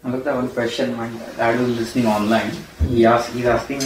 Another one question, my dad was listening online. He's asking,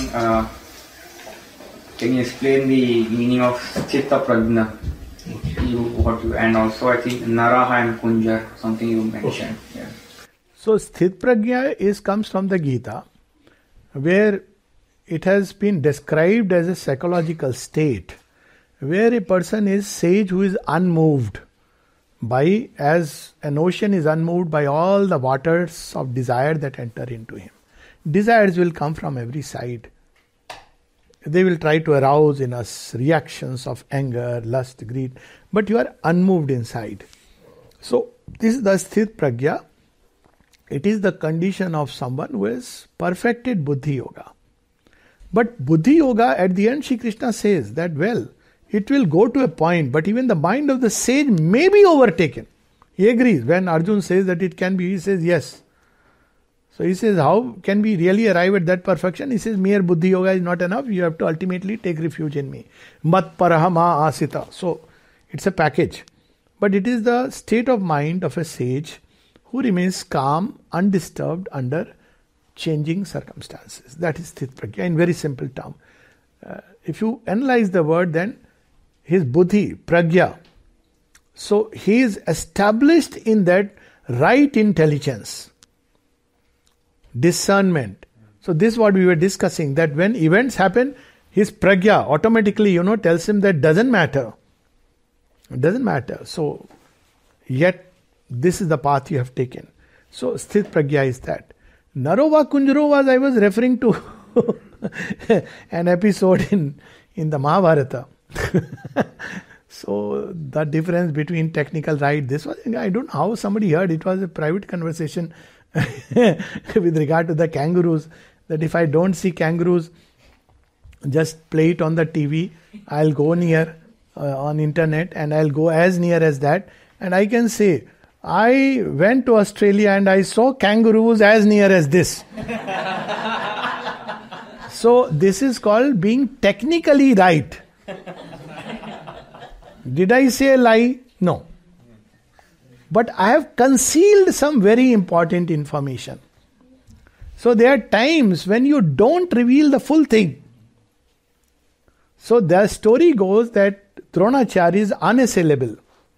can you explain the meaning of Chitta Prajna? And also I think Naraha and Kunja, something you mentioned. Okay. Yeah. So Sthit Prajna comes from the Gita, where it has been described as a psychological state, where a person is sage who is unmoved by, as an ocean is unmoved by all the waters of desire that enter into him. Desires will come from every side. They will try to arouse in us reactions of anger, lust, greed, but you are unmoved inside. So this is the Sthit Prajna. It is the condition of someone who has perfected Buddhi Yoga. But Buddhi Yoga, at the end, Shri Krishna says that, well, it will go to a point, but even the mind of the sage may be overtaken. He agrees. When Arjun says that it can be, he says yes. So he says, how can we really arrive at that perfection? He says, mere Buddhi Yoga is not enough. You have to ultimately take refuge in me. Mat paraha ma asita. So it's a package. But it is the state of mind of a sage who remains calm, undisturbed under changing circumstances. That is Sthit Prajna in very simple term. If you analyze the word, then his buddhi, pragya. So he is established in that right intelligence, discernment. So this is what we were discussing, that when events happen, his pragya automatically, tells him that doesn't matter. It doesn't matter. So yet this is the path you have taken. So Sthit Prajna is that. Narova Kunjaro I was referring to an episode in the Mahabharata. So the difference between technical right, this was, I don't know how somebody heard, it was a private conversation with regard to the kangaroos, that if I don't see kangaroos, just play it on the TV, I'll go near on internet and I'll go as near as that, and I can say, I went to Australia and I saw kangaroos as near as this. So this is called being technically right. Did I say a lie? No. But I have concealed some very important information. So there are times when you don't reveal the full thing. So the story goes that Dronacharya is unassailable.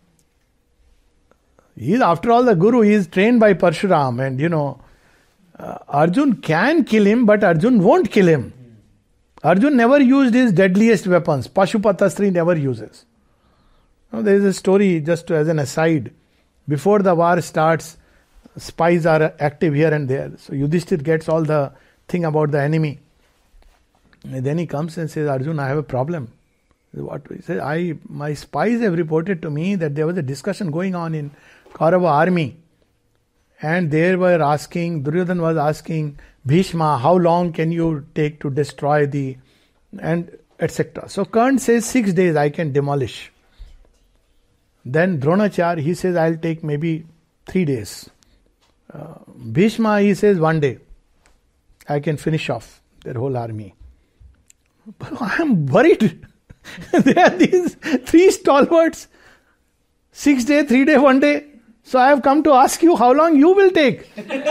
He is, after all, the Guru. He is trained by Parshuram, and Arjun can kill him, but Arjun won't kill him. Arjun never used his deadliest weapons. Pashupatasri never uses. There is a story, just as an aside. Before the war starts, spies are active here and there. So Yudhishthir gets all the thing about the enemy. And then he comes and says, Arjun, I have a problem. What? He says, my spies have reported to me that there was a discussion going on in Kaurava army. And they were asking, Duryodhan was asking Bhishma, how long can you take to destroy and etc. So Karna says 6 days I can demolish. Then Dronacharya, he says, I'll take maybe 3 days. Bhishma, he says 1 day. I can finish off their whole army. But I am worried. There are these 3 stalwarts. 6 days, 3 days, 1 day. So I have come to ask you how long you will take.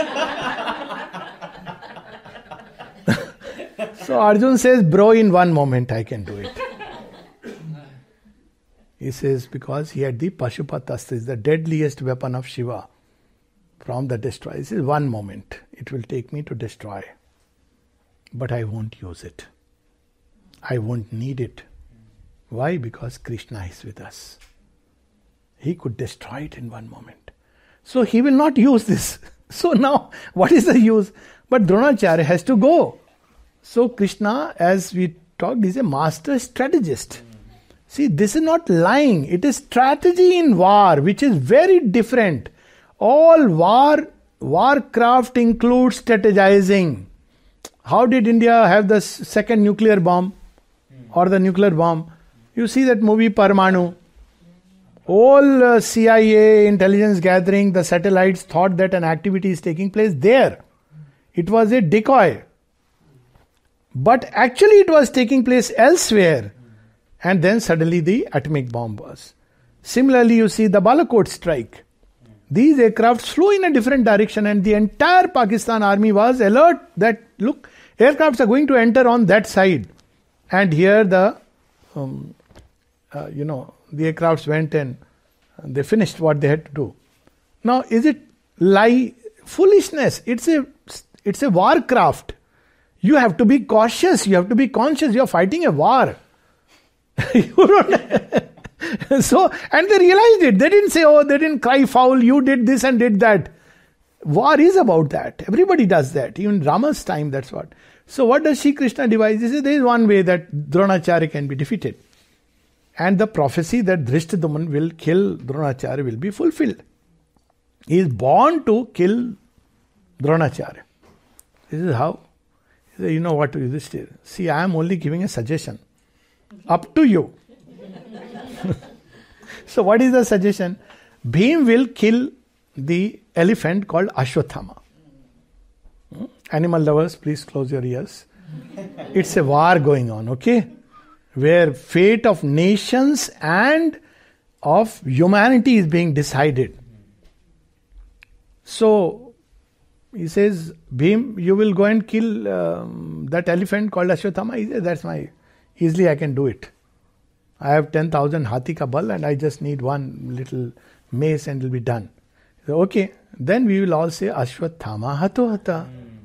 So Arjun says, bro, in 1 moment I can do it. He says, because he had the Pashupatastra, the deadliest weapon of Shiva from the destroyer. He says, 1 moment it will take me to destroy. But I won't use it. I won't need it. Why? Because Krishna is with us. He could destroy it in 1 moment. So he will not use this. So now, what is the use? But Dronacharya has to go. So Krishna, as we talked, is a master strategist. See, this is not lying. It is strategy in war, which is very different. All warcraft includes strategizing. How did India have the second nuclear bomb or the nuclear bomb? You see that movie Parmanu. All CIA intelligence gathering, the satellites thought that an activity is taking place there. It was a decoy. But actually it was taking place elsewhere. And then suddenly the atomic bomb was. Similarly, you see the Balakot strike. these aircrafts flew in a different direction, and the entire Pakistan army was alert that, look, aircrafts are going to enter on that side. And here the aircrafts went and they finished what they had to do. Now, is it lie? Foolishness. It's a warcraft. You have to be cautious. You have to be conscious. You are fighting a war. You don't. So, and they realized it. They didn't say, oh, they didn't cry foul. You did this and did that. War is about that. Everybody does that. Even Rama's time, that's what. So what does Shri Krishna devise? He says there is one way that Dronacharya can be defeated. And the prophecy that Drishtadumna will kill Dronacharya will be fulfilled. He is born to kill Dronacharya. This is how. He said, you know what, Yudhishthira? See, I am only giving a suggestion. Up to you. So what is the suggestion? Bhim will kill the elephant called Ashwathama. Animal lovers, please close your ears. It's a war going on, okay? Where fate of nations and of humanity is being decided. So, he says, Bhim, you will go and kill that elephant called Ashwathama. He says, that's easily I can do it. I have 10,000 Hathi ka bal and I just need one little mace and it will be done. So, okay, then we will all say, Ashwathama hato hata.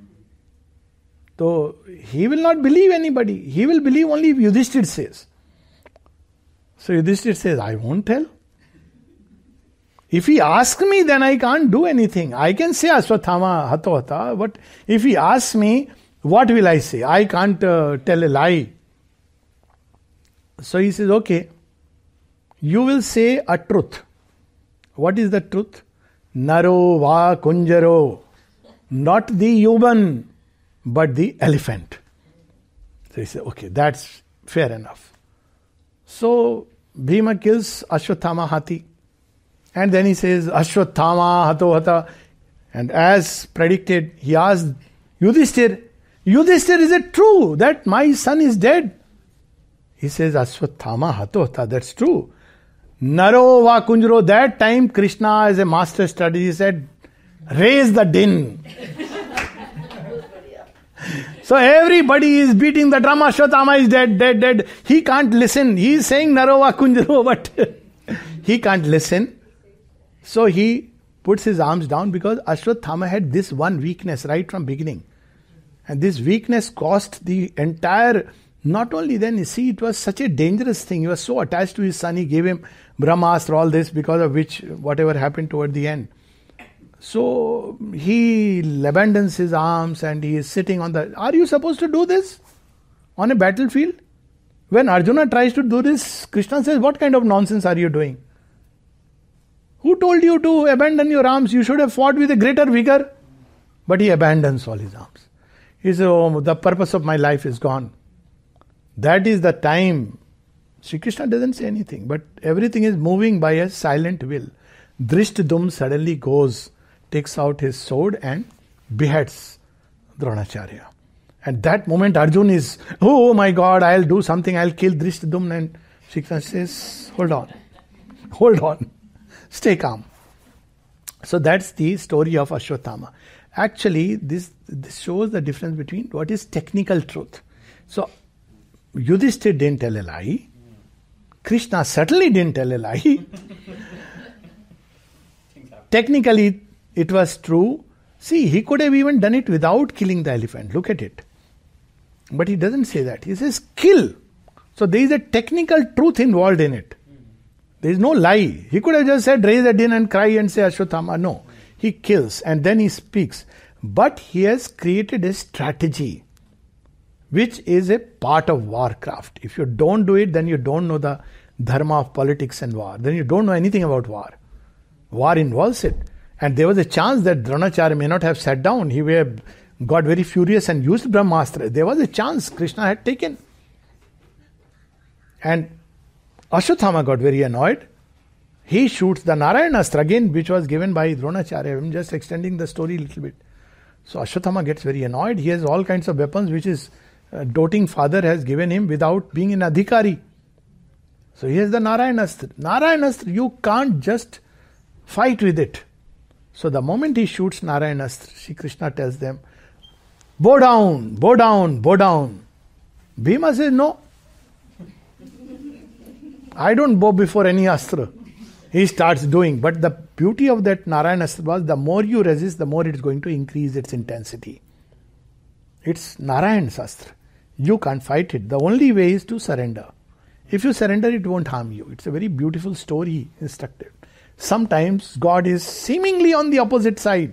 So, he will not believe anybody. He will believe only if Yudhishthira says. So, Yudhishthira says, I won't tell. If he asks me, then I can't do anything. I can say Ashwathama hato hata, but if he asks me, what will I say? I can't tell a lie. So he says, okay, you will say a truth. What is the truth? Naro va kunjaro. Not the human, but the elephant. So he says, okay, that's fair enough. So Bhima kills Ashwathama Hathi. And then he says, Ashwathama hato hata. And as predicted, he asked Yudhishthira, Yudhishthira, is it true that my son is dead? He says, Ashwathama hato hata. That's true. Naro va kunjaro. That time Krishna, as a master strategist, said, raise the din. So everybody is beating the drum. Ashwathama is dead, dead, dead. He can't listen. He is saying Naro va kunjaro, but he can't listen. So he puts his arms down because Ashwathama had this one weakness right from beginning. And this weakness cost the entire, not only then, you see, it was such a dangerous thing. He was so attached to his son, he gave him Brahmastra, all this, because of which, whatever happened toward the end. So he abandons his arms and he is sitting on the... Are you supposed to do this on a battlefield? When Arjuna tries to do this, Krishna says, what kind of nonsense are you doing? Who told you to abandon your arms? You should have fought with a greater vigor. But he abandons all his arms. He says, oh, the purpose of my life is gone. That is the time. Sri Krishna doesn't say anything, but everything is moving by a silent will. Drishtadumna suddenly goes, takes out his sword and beheads Dronacharya. At that moment, Arjuna is, oh my God, I'll do something, I'll kill Drishtadumna. And Sri Krishna says, hold on. Stay calm. So that's the story of Ashwathama. Actually, this shows the difference between what is technical truth. So, Yudhishthira didn't tell a lie. Krishna certainly didn't tell a lie. Technically, it was true. See, he could have even done it without killing the elephant. Look at it. But he doesn't say that. He says, kill. So there is a technical truth involved in it. There is no lie. He could have just said, raise a din and cry and say Ashwathama. No. He kills and then he speaks. But he has created a strategy which is a part of warcraft. If you don't do it, then you don't know the dharma of politics and war. Then you don't know anything about war. War involves it. And there was a chance that Dronacharya may not have sat down. He got very furious and used Brahmastra. There was a chance Krishna had taken. And Ashwathama got very annoyed. He shoots the Narayanastra again, which was given by Dronacharya. I'm just extending the story a little bit. So Ashwathama gets very annoyed. He has all kinds of weapons which his doting father has given him without being an adhikari. So he has the Narayanastra. Narayanastra, you can't just fight with it. So the moment he shoots Narayanastra, Shri Krishna tells them, bow down, bow down, bow down. Bhima says, no. I don't bow before any astra. He starts doing. But the beauty of that Narayanastra was, the more you resist, the more it's going to increase its intensity. It's Narayan's astra. You can't fight it. The only way is to surrender. If you surrender, it won't harm you. It's a very beautiful story instructed. Sometimes God is seemingly on the opposite side,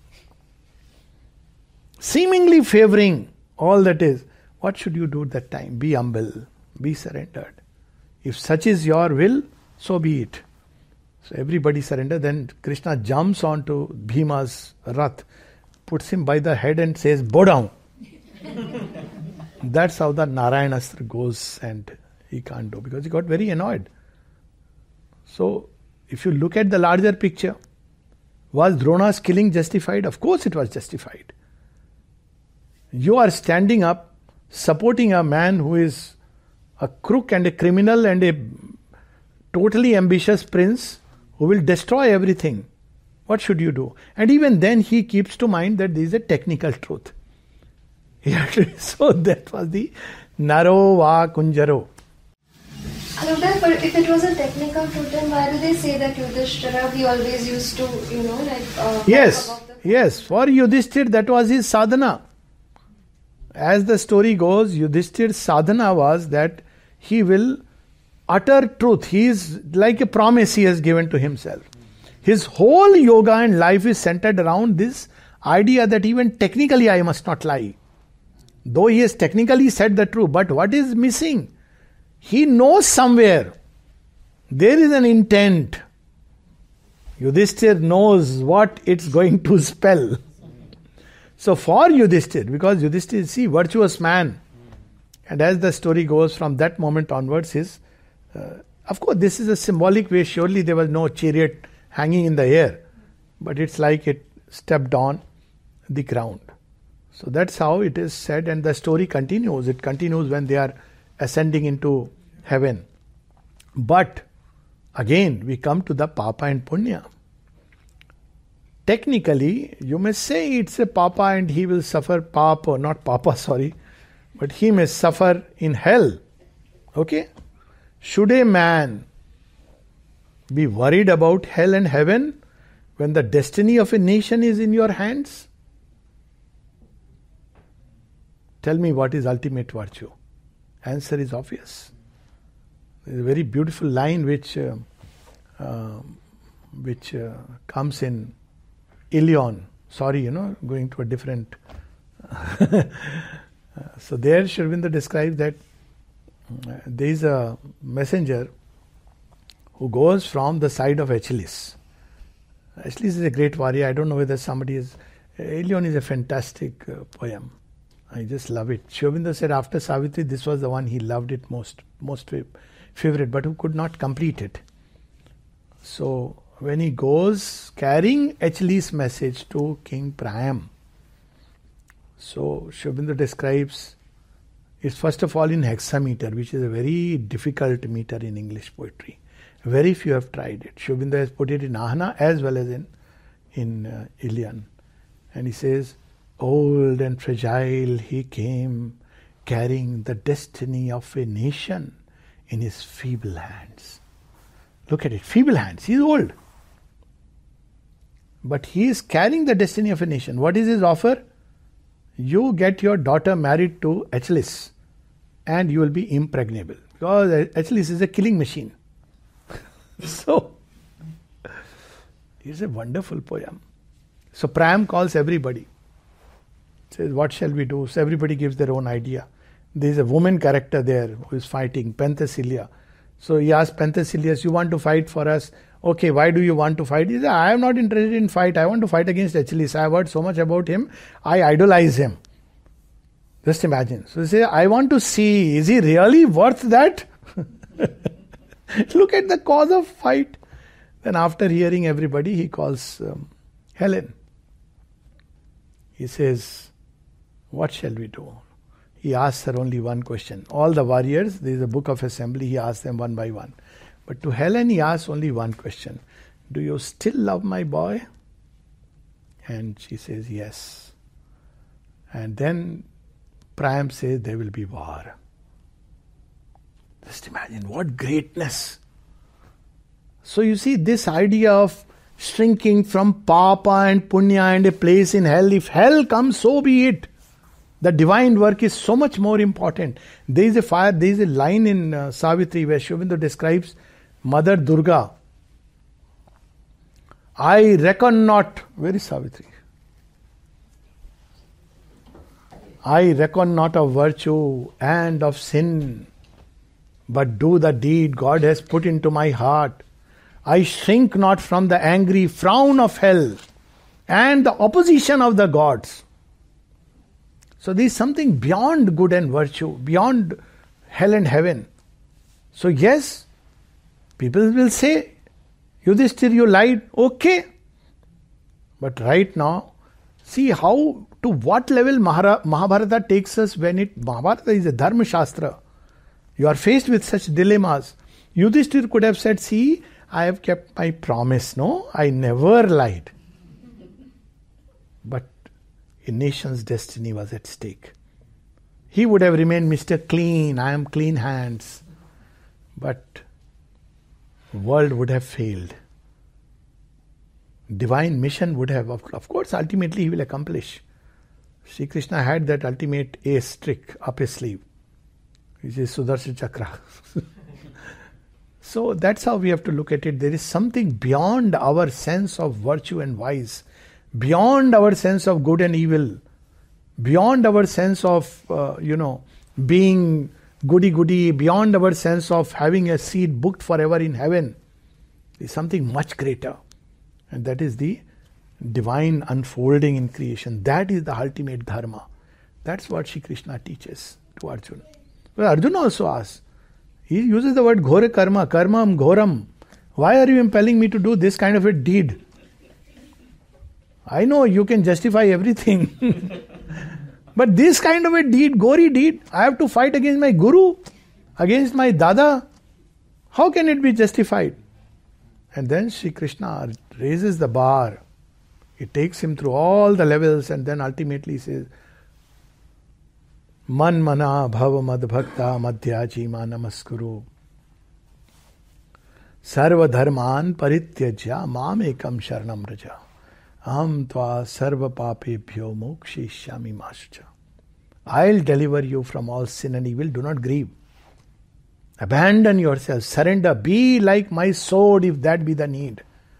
seemingly favoring all that is. What should you do at that time? Be humble, be surrendered. If such is your will, so be it. So everybody surrender. Then Krishna jumps onto Bhima's Rath, puts him by the head and says, bow down. That's how the Narayanastra goes, and he can't do, because he got very annoyed. So, if you look at the larger picture, was Drona's killing justified? Of course it was justified. You are standing up, supporting a man who is a crook and a criminal and a totally ambitious prince who will destroy everything. What should you do? And even then he keeps to mind that there is a technical truth. So that was the Naro Va Kunjaro. But if it was a technical truth, then why do they say that Yudhishthira, we always used to, Yes, for Yudhishthira that was his sadhana. As the story goes, Yudhishthira's sadhana was that he will utter truth. He is like a promise he has given to himself. His whole yoga and life is centered around this idea that even technically I must not lie. Though he has technically said the truth, but what is missing? He knows somewhere there is an intent. Yudhishthira knows what it's going to spell. So for Yudhishthira, because Yudhishthira is a virtuous man, and as the story goes from that moment onwards, of course this is a symbolic way, surely there was no chariot hanging in the air, but it's like it stepped on the ground. So that's how it is said, and the story continues. It continues when they are ascending into heaven. But again, we come to the Papa and Punya. Technically, you may say it's a Papa and he will suffer but he may suffer in hell. Okay? Should a man be worried about hell and heaven when the destiny of a nation is in your hands? Tell me what is ultimate virtue. Answer is obvious. There is a very beautiful line which comes in Ilion. Going to a different. So there Sri Aurobindo describes that there is a messenger who goes from the side of Achilles. Achilles is a great warrior. I don't know whether somebody is. Ilion is a fantastic poem. I just love it. Sri Aurobindo said after Savitri, this was the one he loved it most favorite, but who could not complete it. So when he goes carrying Achilles' message to King Priam, so Sri Aurobindo describes it's first of all in hexameter, which is a very difficult meter in English poetry. Very few have tried it. Sri Aurobindo has put it in Ahana as well as in Ilion. And he says, old and fragile he came, carrying the destiny of a nation in his feeble hands. Look at it, feeble hands. He is old. But he is carrying the destiny of a nation. What is his offer? You get your daughter married to Achilles and you will be impregnable. Because Achilles is a killing machine. So, it's a wonderful poem. So Priam calls everybody. Says, what shall we do? So everybody gives their own idea. There is a woman character there who is fighting, Penthesilea. So he asks Penthesilea, you want to fight for us? Okay, why do you want to fight? He says, I am not interested in fight. I want to fight against Achilles. I have heard so much about him. I idolize him. Just imagine. So he says, I want to see, is he really worth that? Look at the cause of fight. Then after hearing everybody, he calls Helen. He says, what shall we do? He asks her only one question. All the warriors, there is a book of assembly, he asks them one by one. But to Helen he asks only one question. Do you still love my boy? And she says, yes. And then Priam says, there will be war. Just imagine what greatness. So you see, this idea of shrinking from papa and punya and a place in hell, if hell comes, so be it. The divine work is so much more important. There is a line in Savitri where Sri Aurobindo describes Mother Durga. I reckon not. Where is Savitri? I reckon not of virtue and of sin, but do the deed God has put into my heart. I shrink not from the angry frown of hell and the opposition of the gods. So there is something beyond good and virtue, beyond hell and heaven. So yes, people will say, Yudhishthir, you lied. Okay. But right now, see how, to what level Mahabharata takes us when Mahabharata is a Dharma Shastra. You are faced with such dilemmas. Yudhishthir could have said, see, I have kept my promise. No, I never lied. But a nation's destiny was at stake. He would have remained Mr. Clean, I am clean hands. But world would have failed. Divine mission would have, of course, ultimately he will accomplish. Sri Krishna had that ultimate ace trick up his sleeve, which is Sudarshan Chakra. So that's how we have to look at it. There is something beyond our sense of virtue and vice, beyond our sense of good and evil, beyond our sense of, being goody-goody, beyond our sense of having a seat booked forever in heaven. There is something much greater. And that is the divine unfolding in creation. That is the ultimate dharma. That's what Shri Krishna teaches to Arjuna. Well, Arjuna also asks. He uses the word ghore karma, karmam ghoram. Why are you impelling me to do this kind of a deed? I know you can justify everything. But this kind of a deed, gory deed, I have to fight against my guru, against my dada. How can it be justified? And then Shri Krishna raises the bar. He takes him through all the levels and then ultimately says, Man mana bhava mad bhakta madhyaji ma namaskuru. Sarva dharman parityajya mam ekam sharanam raja. Aham tva sarva papebhyo mokshishyami mascha. I'll deliver you from all sin and evil. Do not grieve. Abandon yourself. Surrender. Be like my sword if that be the need.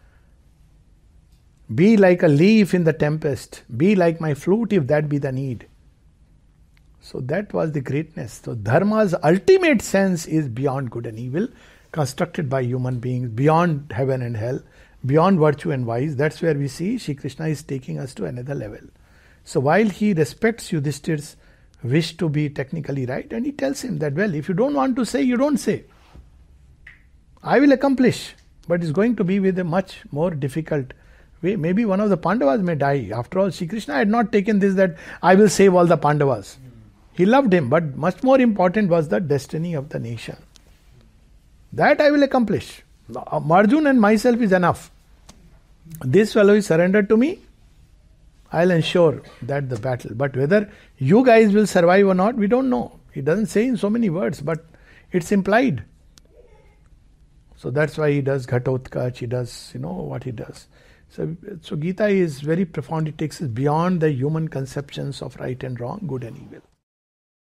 Be like a leaf in the tempest. Be like my flute if that be the need. So that was the greatness. So Dharma's ultimate sense is beyond good and evil, constructed by human beings, beyond heaven and hell, beyond virtue and vice. That's where we see Shri Krishna is taking us to another level. So while he respects Yudhishthir's wish to be technically right, and he tells him that, well, if you don't want to say, you don't say. I will accomplish, but it's going to be with a much more difficult way. Maybe one of the Pandavas may die. After all, Shri Krishna had not taken this that I will save all the Pandavas. He loved him, but much more important was the destiny of the nation. That I will accomplish. Arjuna and myself is enough. This fellow is surrendered to me. I'll ensure that the battle. But whether you guys will survive or not, we don't know. He doesn't say in so many words, but it's implied. So that's why he does Ghatotkach, he does, what he does. So Gita is very profound. It takes us beyond the human conceptions of right and wrong, good and evil.